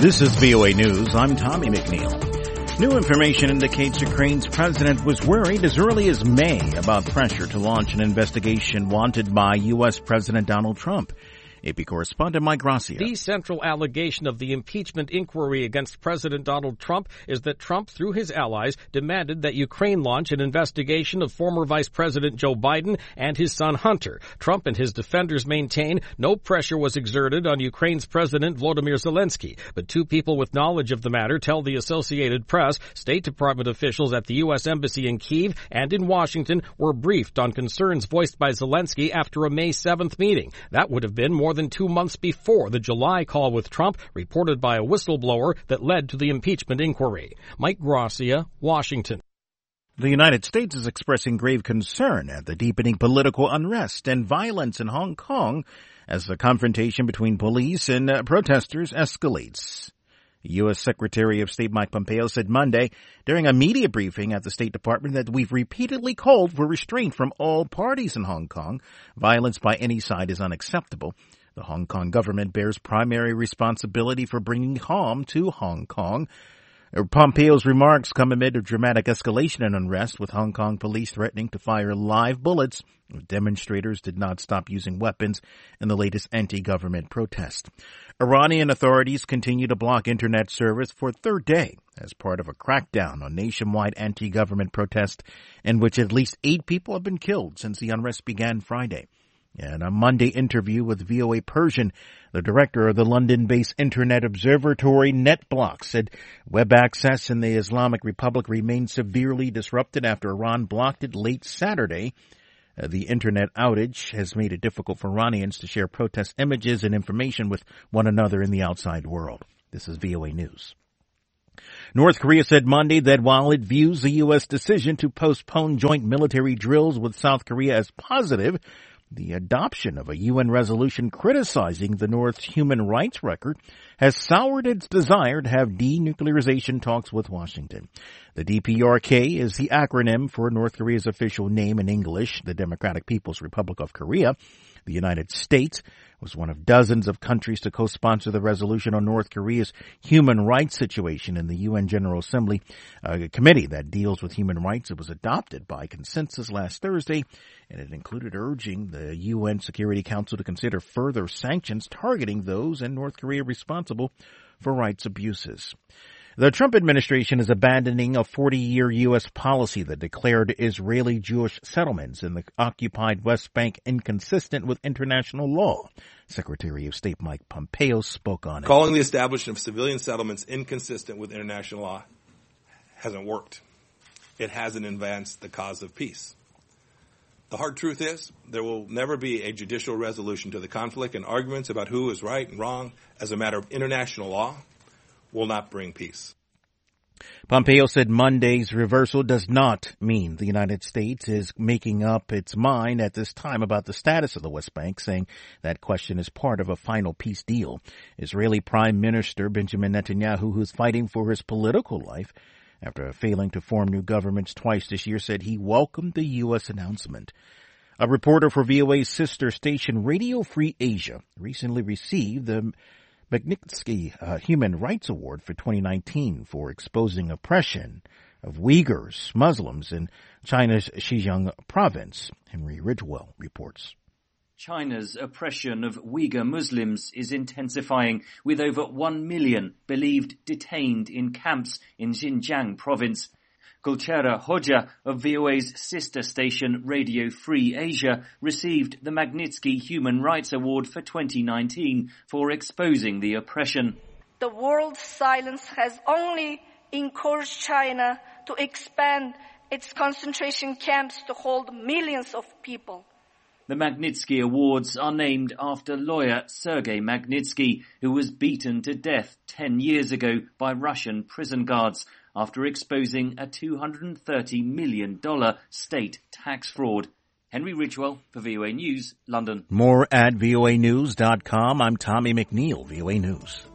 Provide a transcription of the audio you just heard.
This is VOA News. I'm Tommy McNeil. New information indicates Ukraine's president was worried as early as May about pressure to launch an investigation wanted by U.S. President Donald Trump. AP correspondent Mike Gracia. The central allegation of the impeachment inquiry against President Donald Trump is that Trump, through his allies, demanded that Ukraine launch an investigation of former Vice President Joe Biden and his son Hunter. Trump and his defenders maintain no pressure was exerted on Ukraine's President Volodymyr Zelensky. But two people with knowledge of the matter tell the Associated Press State Department officials at the U.S. Embassy in Kyiv and in Washington were briefed on concerns voiced by Zelensky after a May 7th meeting. That would have been more than 2 months before the July call with Trump, reported by a whistleblower that led to the impeachment inquiry. Mike Gracia, Washington. The United States is expressing grave concern at the deepening political unrest and violence in Hong Kong as the confrontation between police and protesters escalates. U.S. Secretary of State Mike Pompeo said Monday during a media briefing at the State Department that we've repeatedly called for restraint from all parties in Hong Kong. Violence by any side is unacceptable. The Hong Kong government bears primary responsibility for bringing harm to Hong Kong. Pompeo's remarks come amid a dramatic escalation in unrest, with Hong Kong police threatening to fire live bullets. Demonstrators did not stop using weapons in the latest anti-government protest. Iranian authorities continue to block internet service for a third day as part of a crackdown on nationwide anti-government protest in which at least 8 people have been killed since the unrest began Friday. In a Monday interview with VOA Persian, the director of the London-based Internet Observatory, NetBlock, said web access in the Islamic Republic remains severely disrupted after Iran blocked it late Saturday. The Internet outage has made it difficult for Iranians to share protest images and information with one another in the outside world. This is VOA News. North Korea said Monday that while it views the U.S. decision to postpone joint military drills with South Korea as positive, the adoption of a UN resolution criticizing the North's human rights record has soured its desire to have denuclearization talks with Washington. The DPRK is the acronym for North Korea's official name in English, the Democratic People's Republic of Korea. The United States was one of dozens of countries to co-sponsor the resolution on North Korea's human rights situation in the UN General Assembly committee that deals with human rights. It was adopted by consensus last Thursday, and it included urging the UN Security Council to consider further sanctions targeting those in North Korea responsible for rights abuses. The Trump administration is abandoning a 40-year U.S. policy that declared Israeli Jewish settlements in the occupied West Bank inconsistent with international law. Secretary of State Mike Pompeo spoke on it. Calling the establishment of civilian settlements inconsistent with international law hasn't worked. It hasn't advanced the cause of peace. The hard truth is there will never be a judicial resolution to the conflict, and arguments about who is right and wrong as a matter of international law will not bring peace. Pompeo said Monday's reversal does not mean the United States is making up its mind at this time about the status of the West Bank, saying that question is part of a final peace deal. Israeli Prime Minister Benjamin Netanyahu, who's fighting for his political life after failing to form new governments twice this year, said he welcomed the U.S. announcement. A reporter for VOA's sister station Radio Free Asia recently received the Magnitsky Human Rights Award for 2019 for exposing oppression of Uyghurs, Muslims in China's Xinjiang province. Henry Ridgewell reports. China's oppression of Uyghur Muslims is intensifying, with over 1 million believed detained in camps in Xinjiang province. Gulchera Hoja of VOA's sister station Radio Free Asia received the Magnitsky Human Rights Award for 2019 for exposing the oppression. The world's silence has only encouraged China to expand its concentration camps to hold millions of people. The Magnitsky Awards are named after lawyer Sergei Magnitsky, who was beaten to death 10 years ago by Russian prison guards after exposing a $230 million state tax fraud. Henry Ridgewell for VOA News, London. More at voanews.com. I'm Tommy McNeil, VOA News.